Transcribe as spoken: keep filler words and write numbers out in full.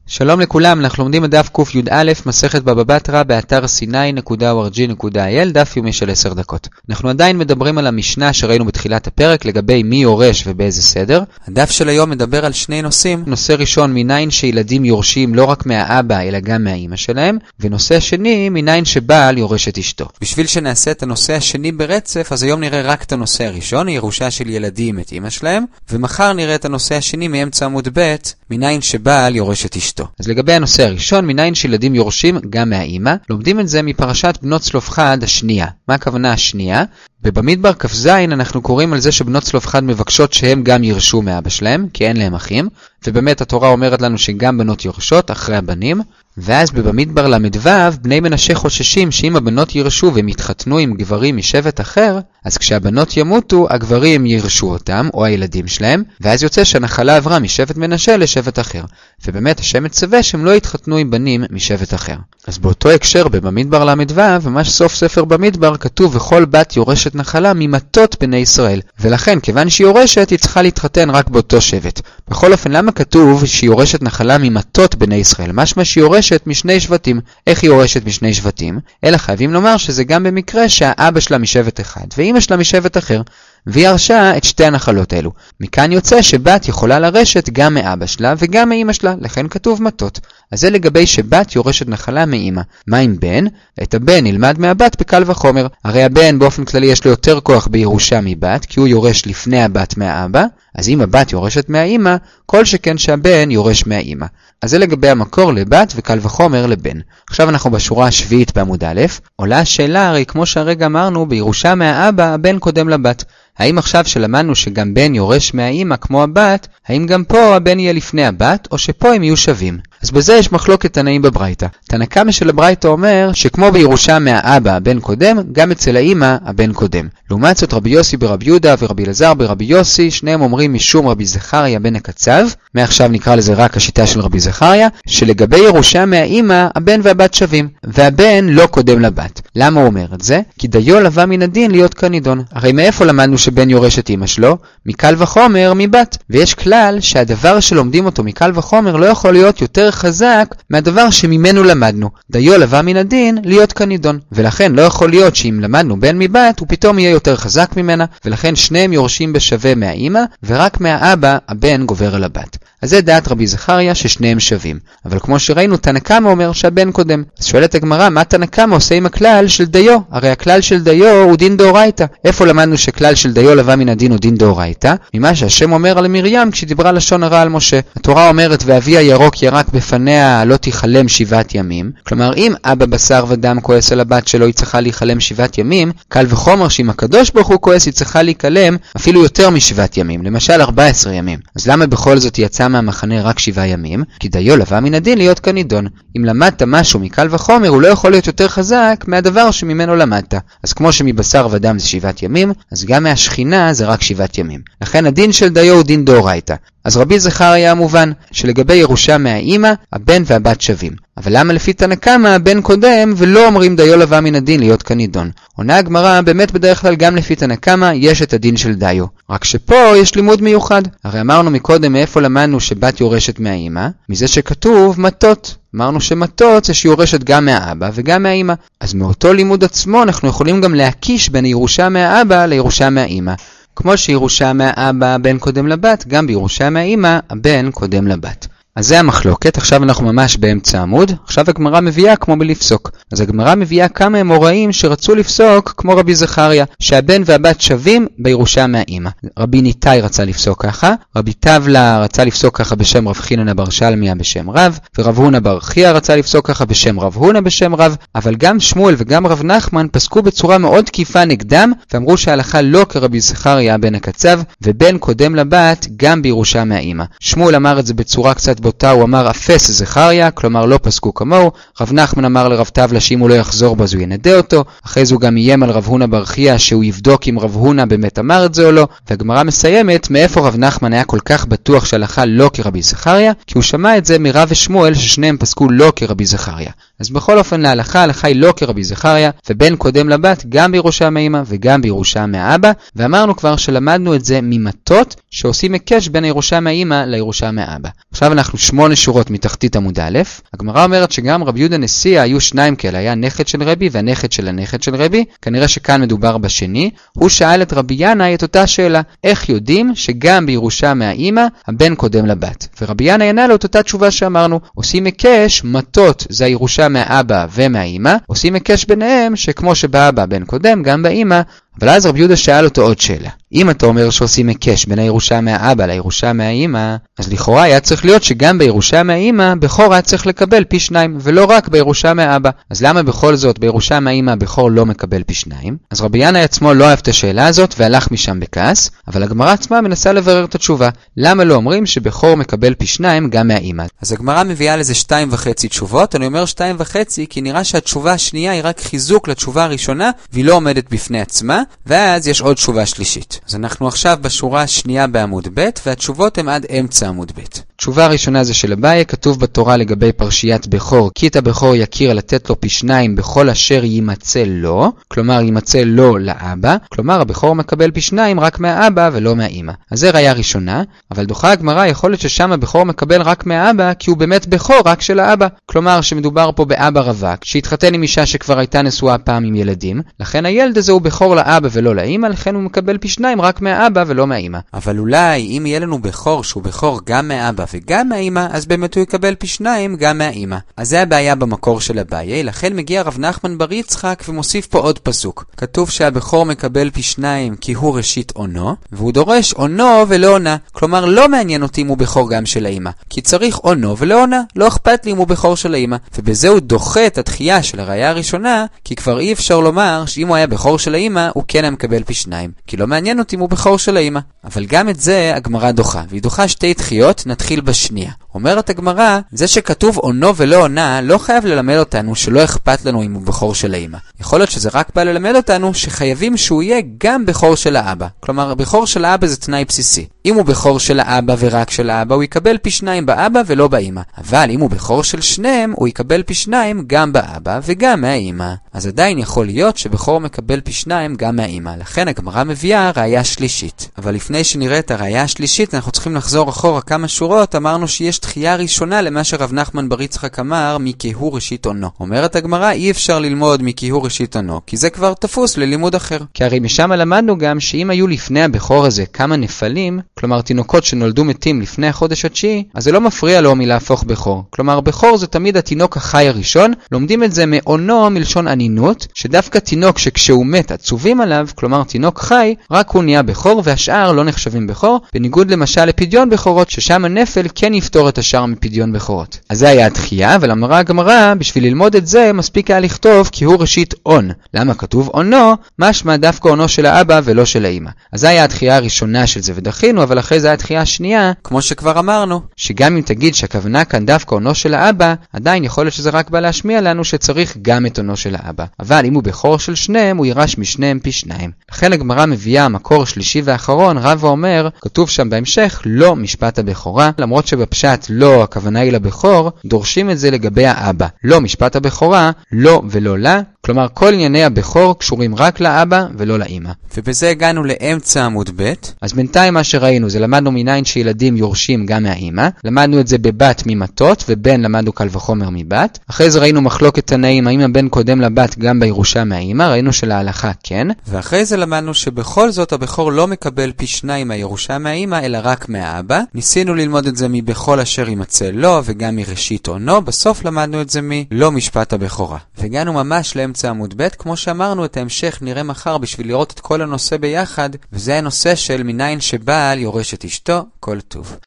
שלום לכולם, אנחנו לומדים את דף ק"א, מסכת בבא בתרא, באתר סיני נקודה או אר ג'י נקודה איי אל, דף יומי של עשר דקות. אנחנו עדיין מדברים על המשנה שראינו בתחילת הפרק לגבי מי יורש ובאיזה סדר. הדף של היום מדבר על שני נושאים. נושא ראשון, מניין שילדים יורשים לא רק מהאבא אלא גם מהאמא שלהם, ונושא שני, מניין שבעל יורש את אשתו. בשביל שנעשה את הנושא השני ברצף, אז היום נראה רק את הנושא הראשון, ירושה של ילדים את אמא שלהם, ומחר נראה את הנושא השני מאמצע עמוד ב', מניין שבעל יורש את אשתו. אז לגבי הנושא הראשון, מניין שילדים יורשים גם מהאימא, לומדים את זה מפרשת בנות צלופחד השנייה. מה הכוונה השנייה? בבמדבר כ"ז אנחנו קוראים על זה שבנות צלופחד מבקשות שהם גם ירשו מאבא שלהם, כי אין להם אחים, ובאמת התורה אומרת לנו שגם בנות יורשות אחרי הבנים, ואז בבמדבר למדו בני מנשה חוששים שאם הבנות ירשו והם יתחתנו עם גברים משבט אחר, אז כשהבנות ימותו הגברים ירשו אותם או הילדים שלהם, ואז יוצא שהנחלה עברה משבט מנשה לשבט אחר, ובאמת השם מצווה שהם לא יתחתנו עם בנים משבט אחר. אז באותו הקשר בבמדבר למדו, ממש סוף ספר במדבר כתוב וכל בת יורשת נחלה ממתות בני ישראל, ולכן כיוון שהיא יורשת היא צריכה להתחתן רק באותו שבט. בכל אופן, למה כתוב שהיא יורשת נחלה ממתות בני ישראל? משמע שהיא יורשת משני שבטים. איך היא יורשת משני שבטים? אלא חייבים לומר שזה גם במקרה שהאבא שלה משבט אחד ואמא שלה משבט אחר, והיא הרשה את שתי הנחלות האלו. מכאן יוצא שבת יכולה לרשת גם מאבא שלה וגם מאמא שלה, לכן כתוב מתות. אז זה לגבי שבת יורשת נחלה מאמא. מה עם בן? את הבן ילמד מהבת בקל וחומר. הרי הבן באופן כללי יש לו יותר כוח בירושה מבת, כי הוא יורש לפני הבת מהאבא, אז אם הבת יורשת מהאמא, כל שכן שהבן יורש מהאמא. אז זה לגבי המקור לבת וקל וחומר לבן. עכשיו אנחנו בשורה השביעית בעמוד א', עולה השאלה, הרי כמו שהרגע אמרנו, בירושה מהאבא הבן קודם לבת. האם עכשיו שלמדנו שגם בן יורש מהאמא כמו הבת, האם גם פה הבן יהיה לפני הבת, או שפה הם יהיו שווים? אז בזה יש מחלוקת תנאים בברייתא. תנא קמא של הברייתא אומר שכמו בירושה מהאבא הבן קודם, גם אצל האמא הבן קודם. לעומת זאת רבי יוסי ברבי יהודה ורבי אלעזר ברבי יוסי, שניהם אומרים משום רבי זכריה בן הקצב, מעכשיו נקרא לזה רק השיטה של רבי זכריה, שלגבי ירושה מהאמא הבן והבת שווים, והבן לא קודם לבת. למה הוא אומר את זה? כי דיו לבא מן הדין להיות כנידון. הרי מאיפה למדנו שבן יורש את אמא שלו? מקל וחומר מבת. ויש כלל שהדבר שלומדים אותו מקל וחומר לא יכול להיות יותר חזק מהדבר שממנו למדנו. דיו לבא מן הדין להיות כנידון. ולכן לא יכול להיות שאם למדנו בן מבת הוא פתאום יהיה יותר חזק ממנה, ולכן שניהם יורשים בשווה מהאמא, ורק מהאבא הבן גובר על הבת. אז זה דעת רבי זכריה ששניהם שווים. אבל כמו שראינו, תנא קמא אומר שהבן קודם. אז שואלת הגמרא, מה תנא קמא עושה עם הכלל של דיו? הרי הכלל של דיו הוא דין דאורייתא. איפה למדנו שכלל של דיו לבא מן הדין הוא דין דאורייתא? ממה שהשם אומר על מרים כשדיברה לשון הרע על משה. התורה אומרת, ואבי הירוק ירק בפניה לא תיחלם שבעת ימים. כלומר, אם אבא בשר ודם כועס על הבת שלו, היא צריכה להיחלם שבעת ימים. קל וחומר שאם הקדוש ברוך הוא כועס, היא צריכה להיכלם אפילו יותר משבעת ימים, למשל ארבעה עשר ימים. אז למה בכל זאת יצא מהמחנה רק שבעה ימים? כי דיו לבא מן הדין להיות כנידון. אם למדת משהו מקל וחומר, הוא לא יכול להיות יותר חזק מהדבר שממנו למדת. אז כמו שמבשר ודם זה שבעת ימים, אז גם מהשכינה זה רק שבעת ימים. לכן הדין של דיו הוא דין דאורייתא. אז רבי זכריה מובן שלגבי ירושה מהאמא, הבן והבת שווים. אבל למה לפי תנא קמא הבן קודם ולא אומרים דיו לבא מן הדין להיות כנידון? עונה הגמרא, באמת בדרך כלל גם לפי תנא קמא יש את הדין של דיו. רק שפה יש לימוד מיוחד. הרי אמרנו מקודם מאיפה למדנו שבת יורשת מהאמא? מזה שכתוב מתות. אמרנו שמתות זה שיורשת גם מהאבא וגם מהאמא. אז מאותו לימוד עצמו אנחנו יכולים גם להקיש בין ירושה מהאבא לירושה מהאמא. כמו שירושה מהאבא הבן קודם לבת, גם בירושה מהאמא הבן קודם לבת. אז זה המחלוקת. עכשיו אנחנו ממש באמצע עמוד. עכשיו הגמרא מביאה כמו בלפסוק. אז הגמרא מביאה כמה אמוראים שרצו לפסוק כמו רבי זכריה, שהבן והבת שווים בירושה מהאמא. רבי ניתאי רצה לפסוק ככה, רבי טבלה רצה לפסוק ככה בשם רב חיננה בר שלמיה בשם רב, ורב הונא בר חייא רצה לפסוק ככה בשם רב הונא בשם רב, אבל גם שמואל וגם רב נחמן פסקו בצורה מאוד תקיפה נגדם, ואמרו שההלכה לא כרבי זכריה בן הקצב, ובן קודם לבת גם בירושה מהאמא. שמואל אמר את זה בצורה קצת אותה הוא אמר אפס זכריה, כלומר לא פסקו כמוהו. רב נחמן אמר לרב טבלה שאם הוא לא יחזור בו אז הוא ינדה אותו. אחרי זה הוא גם איים על רב הונא בר חייא שהוא יבדוק אם רב הונא באמת אמר את זה או לא. והגמרא מסיימת מאיפה רב נחמן היה כל כך בטוח שהלכה לא כרבי זכריה, כי הוא שמע את זה מרב ושמואל ששניהם פסקו לא כרבי זכריה. אז בכל אופן להלכה, ההלכה היא לא כרבי זכריה, ובן קודם לבת גם בירושה מאמא וגם בירושה מאבא, ואמרנו כבר שלמדנו את זה ממתות שעושים הקש בין הירושה מאמא לירושה מאבא. עכשיו אנחנו שמונה שורות מתחתית עמוד א', הגמרא אומרת שגם רבי יהודה נשיא היו שניים כאלה, היה נכד של רבי והנכד של הנכד של רבי, כנראה שכאן מדובר בשני. הוא שאל את רבי ינאי את אותה שאלה, איך יודעים שגם בירושה מהאמא הבן קודם לבת? ורבי ינאי ענה לו את אותה תשובה שאמרנו, עושים הקש, מתות זה הירושה מהאבא ומהאמא, עושים הקש ביניהם שכמו שבאבא בן קודם גם באמא. אבל אז רבי יהודה שאל אותו עוד שאלה. אם אתה אומר שעושים הקש בין הירושה מהאבא לירושה מהאמא, אז לכאורה היה צריך להיות שגם בירושה מהאמא בכור היה צריך לקבל פי שניים, ולא רק בירושה מהאבא. אז למה בכל זאת בירושה מהאמא בכור לא מקבל פי שניים? אז רבי ינאי עצמו לא אהב את השאלה הזאת והלך משם בכעס, אבל הגמרא עצמה מנסה לברר את התשובה. למה לא אומרים שבכור מקבל פי שניים גם מהאמא? אז הגמרא מביאה לזה שתיים וחצי תשובות. אני אומר שתיים וחצי כי נראה שהתשובה השנייה היא רק חיזוק לתשובה הראשונה והיא לא עומדת בפני עצמה. ואז יש עוד תשובה שלישית. אז אנחנו עכשיו בשורה השנייה בעמוד ב' והתשובות הן עד אמצע עמוד ב'. תשובה הראשונה זה של אביי, כתוב בתורה לגבי פרשיית בכור, כי את הבכור יכיר לתת לו פי שניים בכל אשר יימצא לו, כלומר יימצא לו לאבא, כלומר הבכור מקבל פי שניים רק מהאבא ולא מהאמא. אז זה ראיה ראשונה, אבל דוחה הגמרא יכול להיות ששם הבכור מקבל רק מהאבא כי הוא באמת בכור רק של האבא, כלומר שמדובר פה באבא רווק, שהתחתן עם אישה שכבר הייתה נשואה פעם עם ילדים, לכן הילד הזה הוא בכור לאבא ולא לאמא, לכן הוא מקבל פי שניים רק מהאבא ולא מהאמא. אבל אולי אם יהיה לנו בכור שהוא בכור גם מהאבא וגם מהאמא, אז באמת הוא יקבל פי שניים גם מהאמא. אז זה הבעיה במקור של אביי, לכן מגיע רב נחמן בר יצחק ומוסיף פה עוד פסוק. כתוב שהבכור מקבל פי שניים כי הוא ראשית עונו, והוא דורש עונו ולא עונה. כלומר לא מעניין אותי אם הוא בכור גם של האמא, כי צריך עונו ולא עונה, לא אכפת לי אם הוא בכור של האמא. ובזה הוא דוחה את התחייה של הראיה הראשונה, כי כבר אי אפשר לומר שאם הוא היה בכור של האמא, הוא כן מקבל פי שניים, כי לא מעניין אותי אם הוא בכור של האמא. אבל גם את זה הגמרא דוחה, והיא דוחה שתי דחיות, נתחיל בשנייה. אומרת הגמרא, זה שכתוב עונו ולא עונה, לא חייב ללמד אותנו שלא אכפת לנו אם הוא בכור של האמא. יכול להיות שזה רק בא ללמד אותנו שחייבים שהוא יהיה גם בכור של האבא. כלומר, בכור של האבא זה תנאי בסיסי. אם הוא בכור של האבא ורק של האבא, הוא יקבל פי שניים באבא ולא באמא. אבל אם הוא בכור של שניהם, הוא יקבל פי שניים גם באבא וגם מהאמא. אז עדיין יכול להיות שבכור מקבל פי שניים גם מהאמא. לכן הגמרא מביאה ראיה שלישית. אבל לפני שנראה את הראיה השלישית, אנחנו צריכים לחזור אחורה כמה שורות. אמרנו שיש דחייה ראשונה למה שרב נחמן בר יצחק אמר מכיהו ראשית עונו. אומרת הגמרא, אי אפשר ללמוד מכיהו ראשית עונו, כי זה כבר תפוס ללימוד אחר. כי הרי משם למדנו גם שאם היו לפני הבכור הזה כמה נפלים, כלומר תינוקות שנולדו מתים לפני החודש התשיעי, אז זה לא מפריע לו מלהפוך בכור. כלומר בכור זה תמיד התינוק החי הראשון. לומדים את זה מעונו מלשון ענינות, שדווקא תינוק שכשהוא מת עצובים עליו, כלומר תינוק חי, רק הוא נהיה בכור והשאר לא נחשבים בכור, בניגוד למשל לפדיון בכורות, ששם הנפל כן יפתור את השאר מפדיון בכורות. אז זה היה הדחייה, אבל אמרה הגמרא, בשביל ללמוד את זה מספיק היה לכתוב כי הוא ראשית עון. למה כתוב עונו? משמע דווקא עונו של האבא ולא של האמא. אז זה היה הדחייה הראשונה של זה ודחינו, אבל אחרי זה היה הדחייה השנייה, כמו שכבר אמרנו, שגם אם תגיד שהכוונה כאן דווקא עונו של האבא, עדיין יכול להיות שזה רק בא להשמיע לנו שצריך גם את עונו של האבא. אבל אם הוא בכור של שניהם, הוא יירש משניהם פי שניים. לכן הגמרא מביאה המקור השלישי והאחרון, רב ואומר, כתוב שם בהמשך, לא משפט הבכורה, למרות שבפשט לא, הכוונה היא לבכור, דורשים את זה לגבי האבא. לא משפט הבכורה, לא ולא לה, כלומר כל ענייני הבכור קשורים רק לאבא ולא לאמא. ובזה הגענו לאמצע עמוד ב'. אז בינתיים מה שראינו זה למדנו מניין שילדים יורשים גם מהאמא, למדנו את זה בבת ממתות, ובן למדנו קל וחומר מבת. אחרי זה ראינו מחלוקת תנאים, האם הבן קודם לבת גם בירושה מהאמא, ראינו שלהלכה כן. ואחרי זה למדנו שבכל זאת הבכור לא מקבל פי שניים מהירושה מהאמא, אלא רק מהאבא. ניסינו ללמוד את זה מבכל אשר יימצא לו, וגם מראשית עונו. בסוף למדנו את זה מלא משפט הבכורה. והגענו ממש לאמצע עמוד ב'. כמו שאמרנו, את ההמשך נראה מחר בשביל לראות את כל הנושא ביחד, וזה הנושא של מניין שבעל יורש את אשתו. כל טוב.